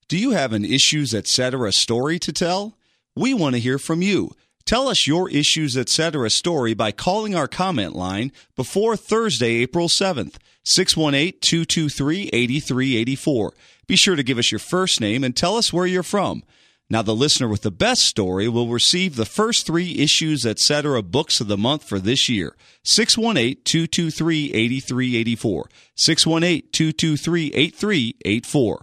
Do you have an Issues Etc. story to tell? We want to hear from you. Tell us your Issues Etc. story by calling our comment line before Thursday, April 7th, 618-223-8384. Be sure to give us your first name and tell us where you're from. Now, the listener with the best story will receive the first 3 Issues Etc. books of the month for this year. 618-223-8384. 618-223-8384.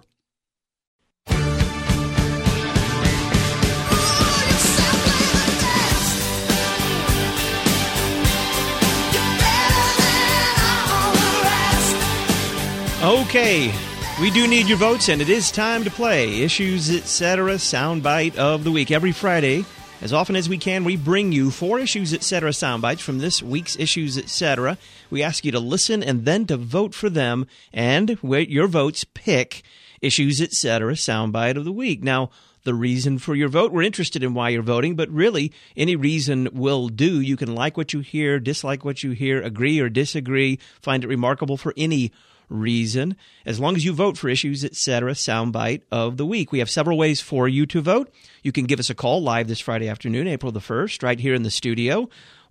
Okay, we do need your votes, and it is time to play Issues Etc. Soundbite of the Week. Every Friday, as often as we can, we bring you 4 Issues Etc. soundbites from this week's Issues Etc. We ask you to listen and then to vote for them, and your votes pick Issues Etc. Soundbite of the Week. Now, the reason for your vote, we're interested in why you're voting, but really, any reason will do. You can like what you hear, dislike what you hear, agree or disagree, find it remarkable for any reason, as long as you vote for Issues Etc. Soundbite of the Week. We have several ways for you to vote. You can give us a call live this Friday afternoon, April the 1st, right here in the studio,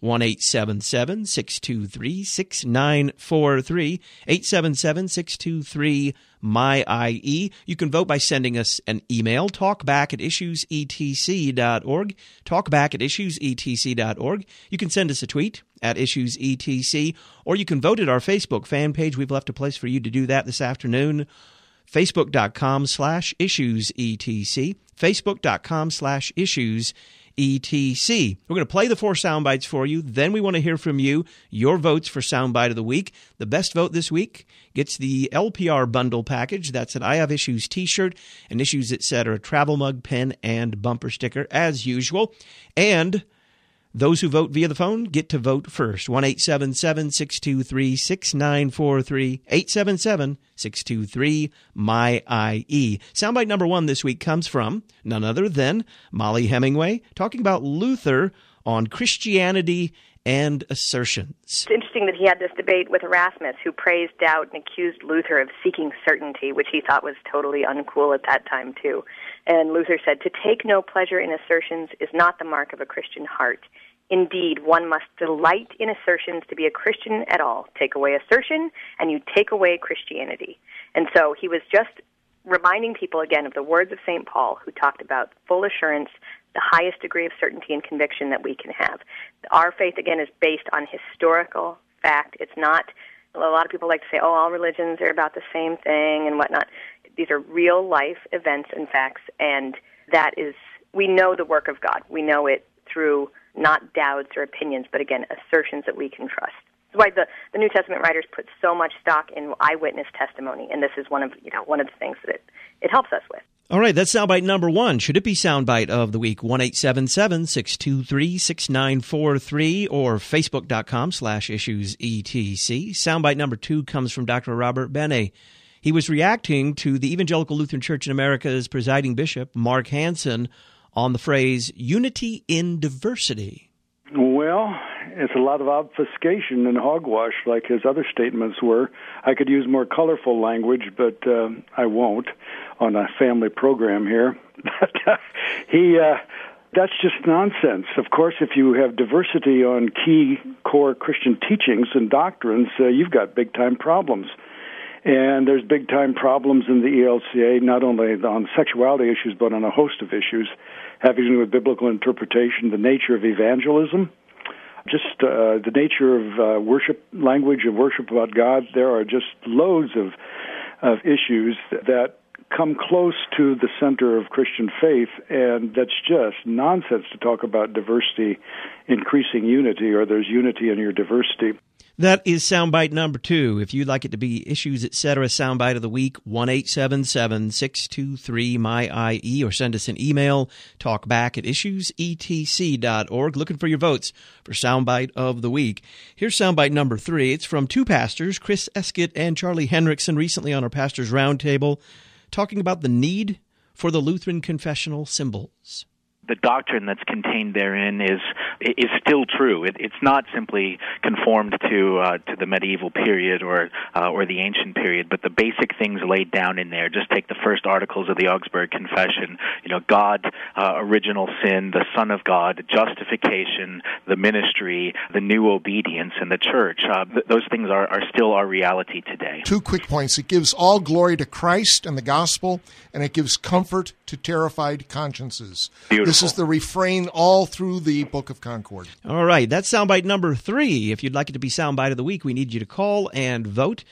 1-877-623-6943, 877-623-MY-IE. You can vote by sending us an email, talkback@issuesetc.org, talkback@issuesetc.org. You can send us a tweet at IssuesETC, or you can vote at our Facebook fan page. We've left a place for you to do that this afternoon, facebook.com/issuesetc, facebook.com/issuesetc. We're going to play the 4 soundbites for you. Then we want to hear from you, your votes for Soundbite of the Week. The best vote this week gets the LPR bundle package. That's an I Have Issues t-shirt, an Issues Etc. travel mug, pen, and bumper sticker, as usual. And those who vote via the phone get to vote first. 1-877-623-6943, 877-623-MY-IE. Soundbite number 1 this week comes from none other than Molly Hemingway, talking about Luther on Christianity and assertions. It's interesting that he had this debate with Erasmus, who praised doubt and accused Luther of seeking certainty, which he thought was totally uncool at that time, too. And Luther said, "To take no pleasure in assertions is not the mark of a Christian heart. Indeed, one must delight in assertions to be a Christian at all. Take away assertion, and you take away Christianity." And so he was just reminding people again of the words of St. Paul, who talked about full assurance, the highest degree of certainty and conviction that we can have. Our faith, again, is based on historical fact. It's not, a lot of people like to say, oh, all religions are about the same thing and whatnot. These are real-life events and facts, and that is, we know the work of God. We know it through not doubts or opinions, but again, assertions that we can trust. That's why the New Testament writers put so much stock in eyewitness testimony, and this is one of the things that it helps us with. All right, that's soundbite number 1. Should it be soundbite of the week? 1-877-623-6943 or facebook.com/issuesetc. Soundbite number 2 comes from Dr. Robert Bene. He was reacting to the Evangelical Lutheran Church in America's presiding bishop, Mark Hansen, on the phrase, unity in diversity. Well, it's a lot of obfuscation and hogwash like his other statements were. I could use more colorful language, but I won't on a family program here. That's just nonsense. Of course, if you have diversity on key core Christian teachings and doctrines, you've got big-time problems. And there's big-time problems in the ELCA, not only on sexuality issues, but on a host of issues having to do with biblical interpretation, the nature of evangelism, just the nature of worship, language of worship about God. There are just loads of issues that come close to the center of Christian faith, and that's just nonsense to talk about diversity increasing unity, or there's unity in your diversity. That is soundbite number 2. If you'd like it to be Issues Etc. soundbite of the week, 1-877-623-MY-IE, or send us an email, talkback@issuesetc.org. Looking for your votes for soundbite of the week. Here's soundbite number 3. It's from 2 pastors, Chris Eskett and Charlie Henriksen, recently on our Pastors Roundtable, talking about the need for the Lutheran confessional symbols. the doctrine that's contained therein is still true. It's not simply conformed to the medieval period or the ancient period, but the basic things laid down in there. Just take the first articles of the Augsburg Confession. God, original sin, the Son of God, justification, the ministry, the new obedience, and the church. Those things are still our reality today. 2 quick points. It gives all glory to Christ and the gospel, and it gives comfort to terrified consciences. Beautiful. This is the refrain all through the Book of Concord. All right, that's soundbite number 3. If you'd like it to be soundbite of the week, we need you to call and vote,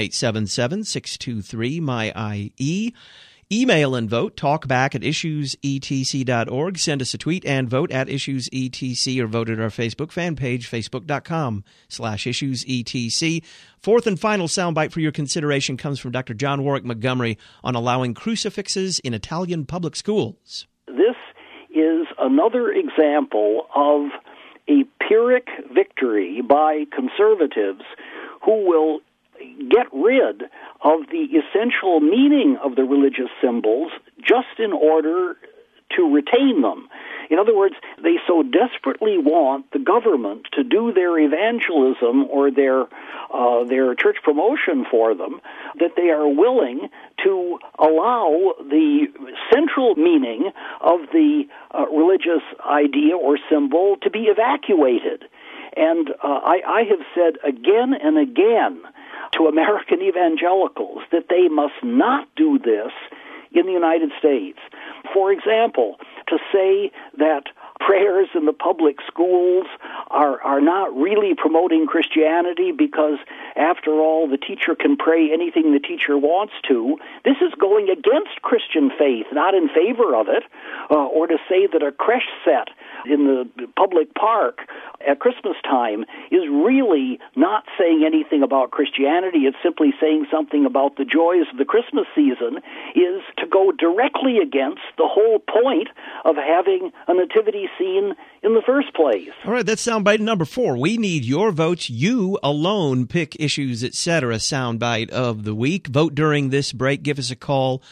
1-877-623-MY-IE. Email and vote, talkback at issuesetc.org. Send us a tweet and vote at issuesetc, or vote at our Facebook fan page, facebook.com/issuesetc. Fourth and final soundbite for your consideration comes from Dr. John Warwick Montgomery on allowing crucifixes in Italian public schools. This is another example of a Pyrrhic victory by conservatives who will get rid of the essential meaning of the religious symbols just in order to retain them. In other words, they so desperately want the government to do their evangelism or their church promotion for them that they are willing to allow the central meaning of the religious idea or symbol to be evacuated. And I have said again and again to American evangelicals that they must not do this in the United States. For example, to say that prayers in the public schools are not really promoting Christianity because, after all, the teacher can pray anything the teacher wants to. This is going against Christian faith, not in favor of it. Or to say that a creche set in the public park at Christmas time is really not saying anything about Christianity, it's simply saying something about the joys of the Christmas season, is to go directly against the whole point of having a nativity scene in the first place. All right, that's soundbite number 4. We need your votes. You alone pick Issues Etc. soundbite of the week. Vote during this break. Give us a call,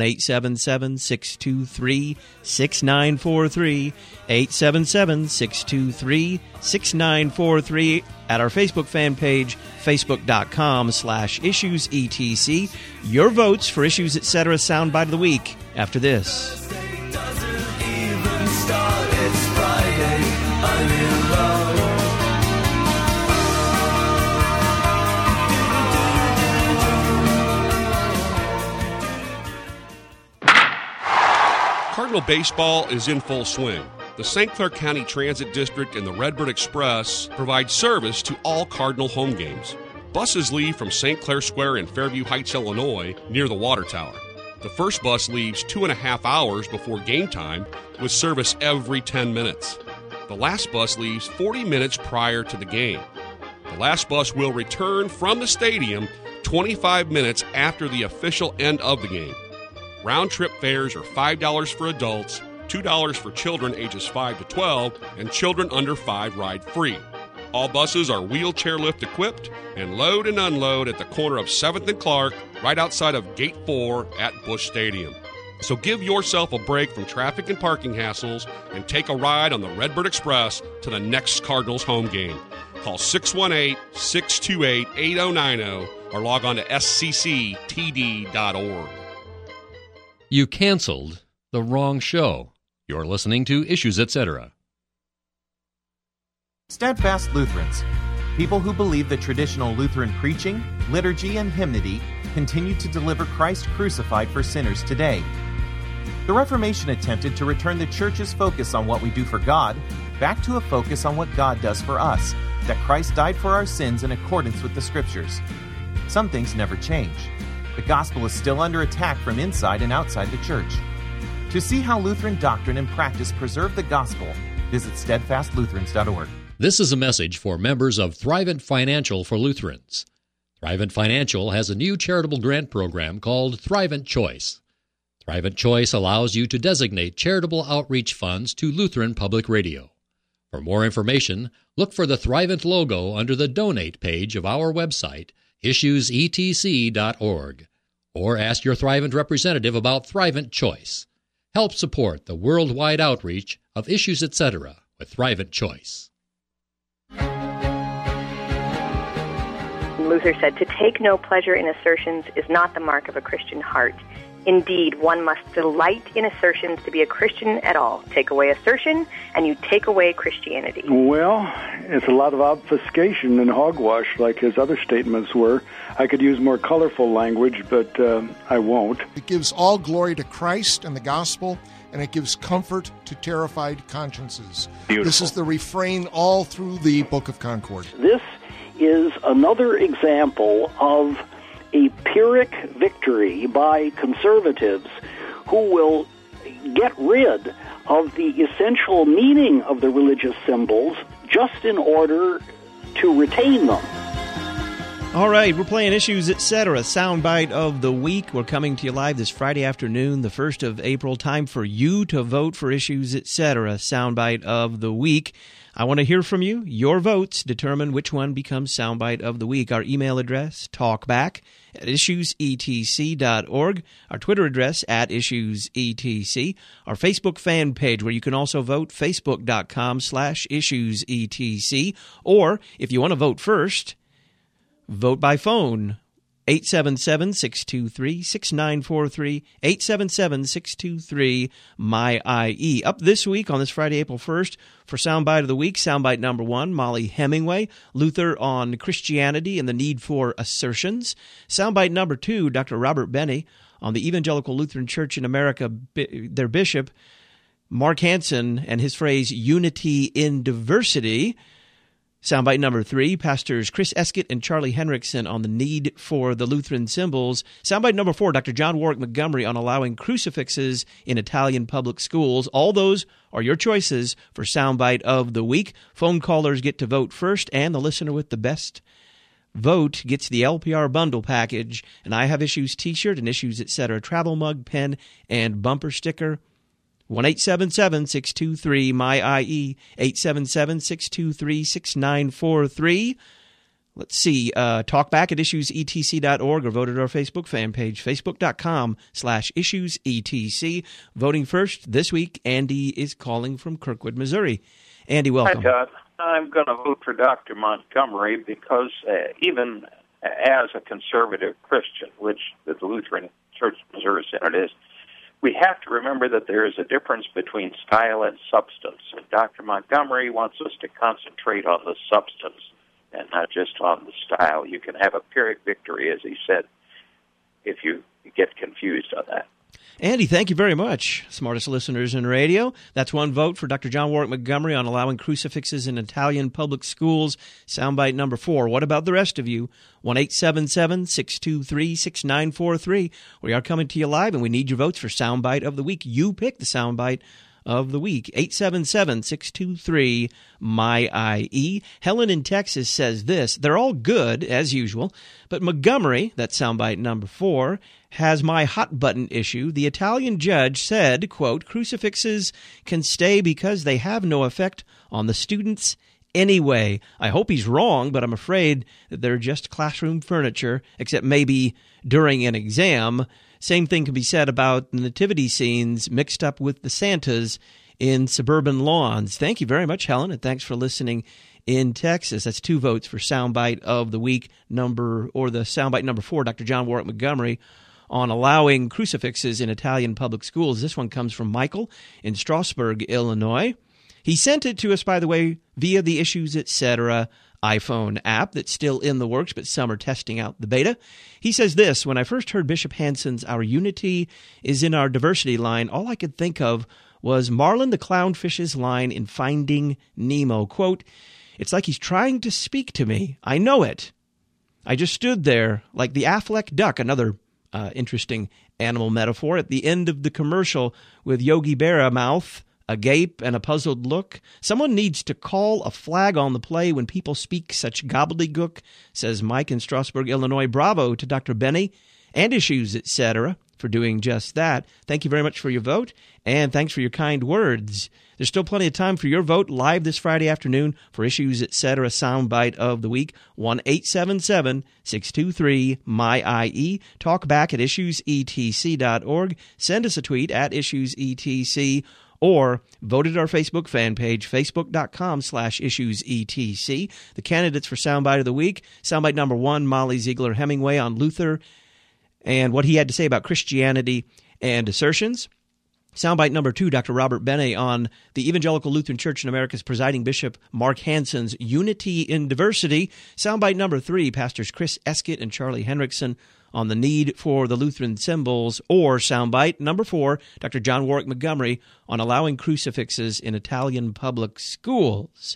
1-877-623-6943, 877-623-6943, at our Facebook fan page, facebook.com/issuesetc. Your votes for Issues Etc. soundbite of the week after this. Cardinal baseball is in full swing. The St. Clair County Transit District and the Redbird Express provide service to all Cardinal home games. Buses leave from St. Clair Square in Fairview Heights, Illinois, near the water tower. The first bus leaves 2.5 hours before game time, with service every 10 minutes. The last bus leaves 40 minutes prior to the game. The last bus will return from the stadium 25 minutes after the official end of the game. Round-trip fares are $5 for adults, $2 for children ages 5 to 12, and children under 5 ride free. All buses are wheelchair lift equipped and load and unload at the corner of 7th and Clark, right outside of Gate 4 at Busch Stadium. So give yourself a break from traffic and parking hassles and take a ride on the Redbird Express to the next Cardinals home game. Call 618-628-8090 or log on to scctd.org. You canceled the wrong show. You're listening to Issues Etc. Steadfast Lutherans, people who believe that traditional Lutheran preaching, liturgy, and hymnody continue to deliver Christ crucified for sinners today. The Reformation attempted to return the Church's focus on what we do for God back to a focus on what God does for us, that Christ died for our sins in accordance with the Scriptures. Some things never change. The gospel is still under attack from inside and outside the Church. To see how Lutheran doctrine and practice preserve the gospel, visit steadfastlutherans.org. This is a message for members of Thrivent Financial for Lutherans. Thrivent Financial has a new charitable grant program called Thrivent Choice. Thrivent Choice allows you to designate charitable outreach funds to Lutheran Public Radio. For more information, look for the Thrivent logo under the Donate page of our website, issuesetc.org, or ask your Thrivent representative about Thrivent Choice. Help support the worldwide outreach of Issues Etc. with Thrivent Choice. Luther said, "To take no pleasure in assertions is not the mark of a Christian heart. Indeed, one must delight in assertions to be a Christian at all. Take away assertion, and you take away Christianity." Well, it's a lot of obfuscation and hogwash like his other statements were. I could use more colorful language, but I won't. It gives all glory to Christ and the gospel, and it gives comfort to terrified consciences. Beautiful. This is the refrain all through the Book of Concord. This is another example of a Pyrrhic victory by conservatives who will get rid of the essential meaning of the religious symbols just in order to retain them. All right, we're playing Issues Etc. Soundbite of the Week. We're coming to you live this Friday afternoon, the 1st of April. Time for you to vote for Issues Etc. Soundbite of the Week. I want to hear from you. Your votes determine which one becomes Soundbite of the Week. Our email address, talkback@issuesetc.org. Our Twitter address, @issuesetc. Our Facebook fan page, where you can also vote, facebook.com/issuesetc. Or, if you want to vote first, vote by phone, 877-623-6943, 877-623-MY-IE. Up this week on this Friday, April 1st, for Soundbite of the Week, Soundbite number 1, Molly Hemingway, Luther on Christianity and the Need for Assertions. Soundbite number 2, Dr. Robert Benny on the Evangelical Lutheran Church in America, their bishop, Mark Hansen, and his phrase, unity in diversity. Soundbite number 3, Pastors Chris Eskett and Charlie Henriksen on the need for the Lutheran symbols. Soundbite number 4, Dr. John Warwick Montgomery on allowing crucifixes in Italian public schools. All those are your choices for Soundbite of the Week. Phone callers get to vote first, and the listener with the best vote gets the LPR bundle package, an I Have Issues t-shirt, an Issues Etc. travel mug, pen, and bumper sticker. 1-877-623-MY-IE, 877-623-6943. Let's see, talkback@issuesetc.org or vote at our Facebook fan page, facebook.com/issuesetc. Voting first this week, Andy is calling from Kirkwood, Missouri. Andy, welcome. Hi, Todd. I'm going to vote for Dr. Montgomery because even as a conservative Christian, which the Lutheran Church Missouri Synod is, we have to remember that there is a difference between style and substance. And Dr. Montgomery wants us to concentrate on the substance and not just on the style. You can have a Pyrrhic victory, as he said, if you get confused on that. Andy, thank you very much. Smartest listeners in radio. That's one vote for Dr. John Warwick Montgomery on allowing crucifixes in Italian public schools. Soundbite number 4. What about the rest of you? 1-877-623-6943. We are coming to you live, and we need your votes for Soundbite of the Week. You pick the Soundbite of the Week. 877-623-MY-IE. Helen in Texas says this: they're all good, as usual, but Montgomery, that's Soundbite number 4, has my hot button issue. The Italian judge said, quote, crucifixes can stay because they have no effect on the students anyway. I hope he's wrong, but I'm afraid that they're just classroom furniture, except maybe during an exam. Same thing can be said about the nativity scenes mixed up with the Santas in suburban lawns. Thank you very much, Helen, and thanks for listening in Texas. That's 2 votes for Soundbite of the Week the Soundbite number 4, Dr. John Warwick Montgomery, on allowing crucifixes in Italian public schools. This one comes from Michael in Strasburg, Illinois. He sent it to us, by the way, via the Issues Etc. iPhone app that's still in the works, but some are testing out the beta. He says this: when I first heard Bishop Hansen's "Our Unity is in Our Diversity" line, all I could think of was Marlin the Clownfish's line in Finding Nemo. Quote, it's like he's trying to speak to me. I know it. I just stood there like the Affleck duck, another interesting animal metaphor, at the end of the commercial with Yogi Berra mouth agape and a puzzled look. Someone needs to call a flag on the play when people speak such gobbledygook, says Mike in Strasburg, Illinois. Bravo to Dr. Benny and Issues Etc. for doing just that. Thank you very much for your vote, and thanks for your kind words. There's still plenty of time for your vote live this Friday afternoon for Issues Etc. Soundbite of the Week. 1-877-623-MY-IE. Talk back at issuesetc.org. Send us a tweet at issuesetc, or vote at our Facebook fan page, facebook.com/issuesetc. The candidates for Soundbite of the Week: Soundbite number 1, Molly Ziegler Hemingway on Luther and what he had to say about Christianity and assertions. Soundbite number 2, Dr. Robert Bennett on the Evangelical Lutheran Church in America's presiding bishop, Mark Hansen's Unity in Diversity. Soundbite number 3, Pastors Chris Eskett and Charlie Henriksen on the need for the Lutheran symbols. Or soundbite number 4, Dr. John Warwick Montgomery on allowing crucifixes in Italian public schools.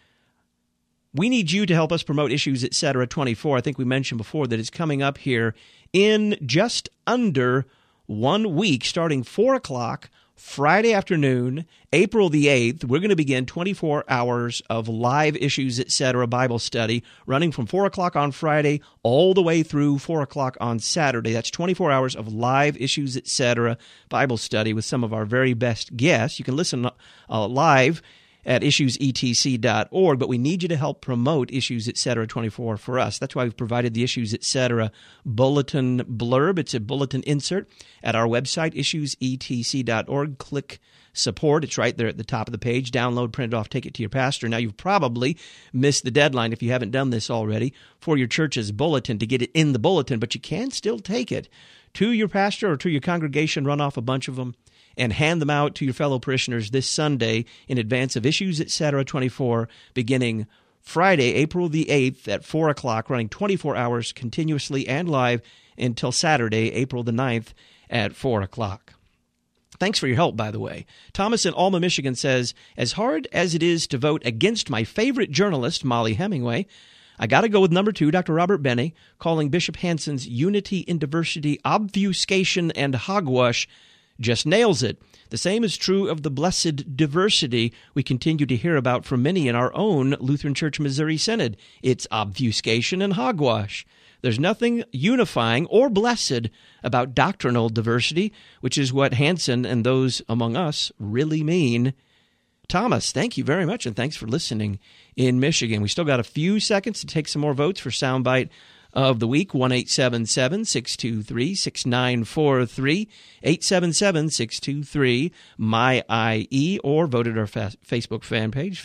We need you to help us promote Issues Etc. 24. I think we mentioned before that it's coming up here in just under 1 week, starting 4 o'clock Friday afternoon, April the 8th. We're going to begin 24 hours of live Issues Etc. Bible study, running from 4 o'clock on Friday all the way through 4 o'clock on Saturday. That's 24 hours of live Issues Etc. Bible study with some of our very best guests. You can listen live at issuesetc.org, but we need you to help promote Issues Etc. 24 for us. That's why we've provided the Issues Etc. bulletin blurb. It's a bulletin insert at our website, issuesetc.org. Click support. It's right there at the top of the page. Download, print it off, take it to your pastor. Now, you've probably missed the deadline, if you haven't done this already, for your church's bulletin to get it in the bulletin, but you can still take it to your pastor or to your congregation, run off a bunch of them, and hand them out to your fellow parishioners this Sunday in advance of Issues Etc. 24, beginning Friday, April the 8th at 4 o'clock, running 24 hours continuously and live until Saturday, April the 9th at 4 o'clock. Thanks for your help, by the way. Thomas in Alma, Michigan says, as hard as it is to vote against my favorite journalist, Molly Hemingway, I got to go with number 2, Dr. Robert Bennett, calling Bishop Hansen's Unity in Diversity obfuscation and hogwash just nails it. The same is true of the blessed diversity we continue to hear about from many in our own Lutheran Church Missouri Synod. It's obfuscation and hogwash. There's nothing unifying or blessed about doctrinal diversity, which is what Hansen and those among us really mean. Thomas, thank you very much, and thanks for listening in Michigan. We still got a few seconds to take some more votes for Soundbite of the Week. 1-877-623-6943, 877-623-MY-IE, or vote at our Facebook fan page,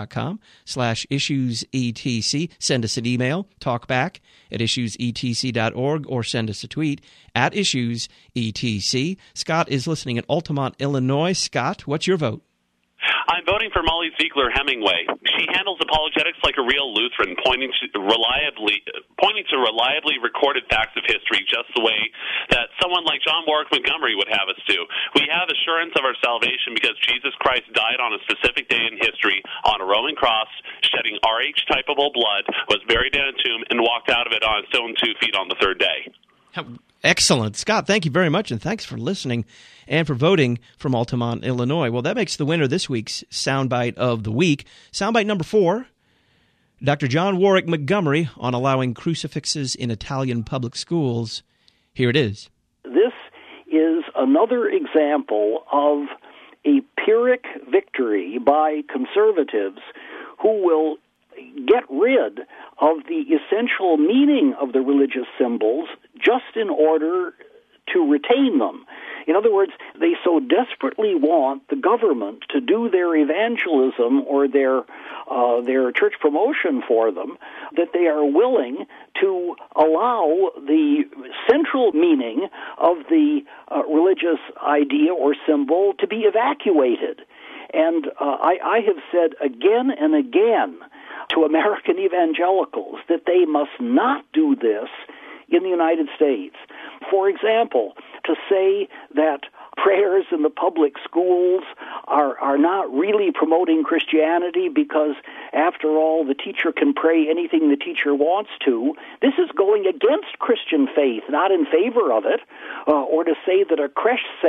facebook.com/issuesetc. Send us an email, talkback at issuesetc.org, or send us a tweet at issuesetc. Scott is listening in Altamont, Illinois. Scott, what's your vote? I'm voting for Molly Ziegler Hemingway. She handles apologetics like a real Lutheran, pointing to reliably recorded facts of history, just the way that someone like John Warwick Montgomery would have us do. We have assurance of our salvation because Jesus Christ died on a specific day in history on a Roman cross, shedding Rh-typeable blood, was buried in a tomb, and walked out of it on his own 2 feet on the third day. Excellent. Scott, thank you very much, and thanks for listening and for voting from Altamont, Illinois. Well, that makes the winner this week's Soundbite of the Week. Soundbite number 4, Dr. John Warwick Montgomery on allowing crucifixes in Italian public schools. Here it is. This is another example of a Pyrrhic victory by conservatives who will get rid of the essential meaning of the religious symbols just in order to retain them. In other words, they so desperately want the government to do their evangelism or their church promotion for them that they are willing to allow the central meaning of the religious idea or symbol to be evacuated. And I have said again and again to American evangelicals that they must not do this in the United States. For example, to say that prayers in the public schools are not really promoting Christianity because, after all, the teacher can pray anything the teacher wants to. This is going against Christian faith, not in favor of it. Or to say that a creche set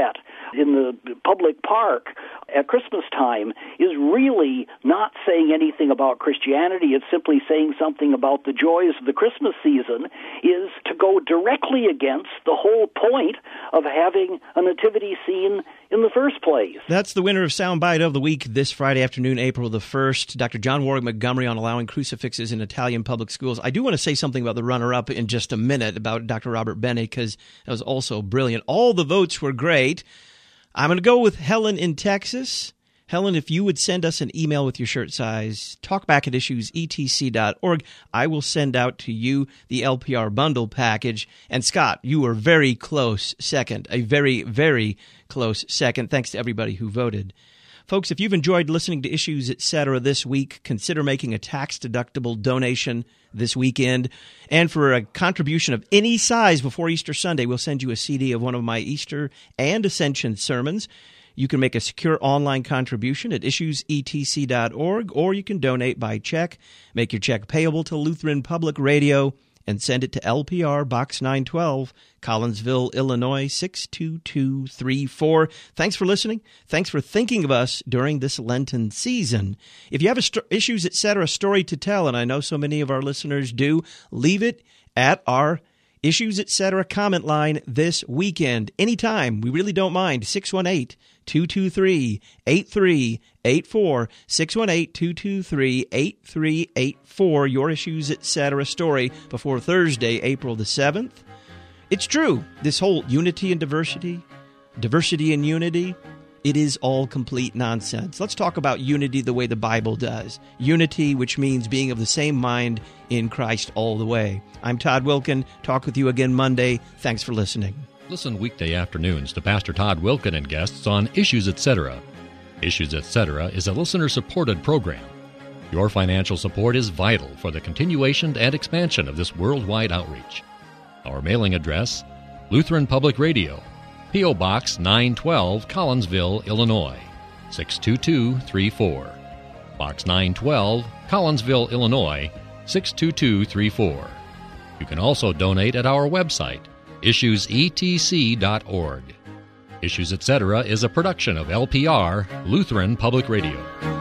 in the public park at Christmas time is really not saying anything about Christianity. It's simply saying something about the joys of the Christmas season, is to go directly against the whole point of having a nativity scene in the first place. That's the winner of Soundbite of the Week this Friday afternoon, April the 1st. Dr. John Warwick Montgomery on allowing crucifixes in Italian public schools. I do want to say something about the runner-up in just a minute about Dr. Robert Bennett, because that was also brilliant. All the votes were great. I'm going to go with Helen in Texas. Helen, if you would send us an email with your shirt size, talkbackatissuesetc.org, I will send out to you the LPR bundle package. And Scott, you were very close second, a very, very close second. Thanks to everybody who voted. Folks, if you've enjoyed listening to Issues Etc. this week, consider making a tax-deductible donation this weekend. And for a contribution of any size before Easter Sunday, we'll send you a CD of one of my Easter and Ascension sermons. You can make a secure online contribution at issuesetc.org, or you can donate by check. Make your check payable to Lutheran Public Radio and send it to LPR Box 912, Collinsville, Illinois 62234. Thanks for listening. Thanks for thinking of us during this Lenten season. If you have Issues Etc. story to tell, and I know so many of our listeners do, leave it at our Issues Etc. comment line this weekend. Anytime. We really don't mind. 618-223-8384. 618-223-8384. Your Issues Etc. story before Thursday, April the 7th. It's true. This whole unity and diversity and unity, it is all complete nonsense. Let's talk about unity the way the Bible does. Unity, which means being of the same mind in Christ all the way. I'm Todd Wilken. Talk with you again Monday. Thanks for listening. Listen weekday afternoons to Pastor Todd Wilken and guests on Issues Etc. Issues Etc. is a listener-supported program. Your financial support is vital for the continuation and expansion of this worldwide outreach. Our mailing address, Lutheran Public Radio, P.O. Box 912, Collinsville, Illinois, 62234. Box 912, Collinsville, Illinois, 62234. You can also donate at our website, issuesetc.org. Issues Etc. is a production of LPR, Lutheran Public Radio.